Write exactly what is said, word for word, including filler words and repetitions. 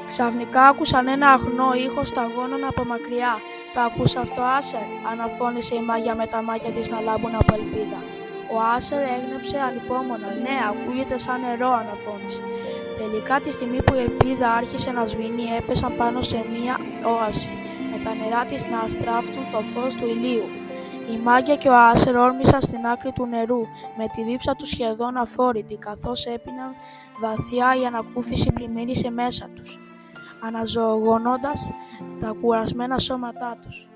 Ξαφνικά άκουσαν ένα αγνό ήχο σταγόνων από μακριά. «Το ακούς αυτό, Άσερ?» αναφώνησε η μάγια με τα μάτια της να λάμπουν από ελπίδα. Ο Άσερ έγνεψε ανυπόμονα. «Ναι, ακούγεται σαν νερό», αναφώνησε. Τελικά, τη στιγμή που η ελπίδα άρχισε να σβήνει, έπεσαν πάνω σε μία όαση, με τα νερά της να αστράφτουν το φως του ηλίου. Η μάγια και ο Άσερ όρμησαν στην άκρη του νερού, με τη δίψα τους σχεδόν αφόρητη, καθώς έπιναν βαθιά η ανακούφιση πλημμύρισε μέσα τους, αναζωογονώντας τα κουρασμένα σώματά τους.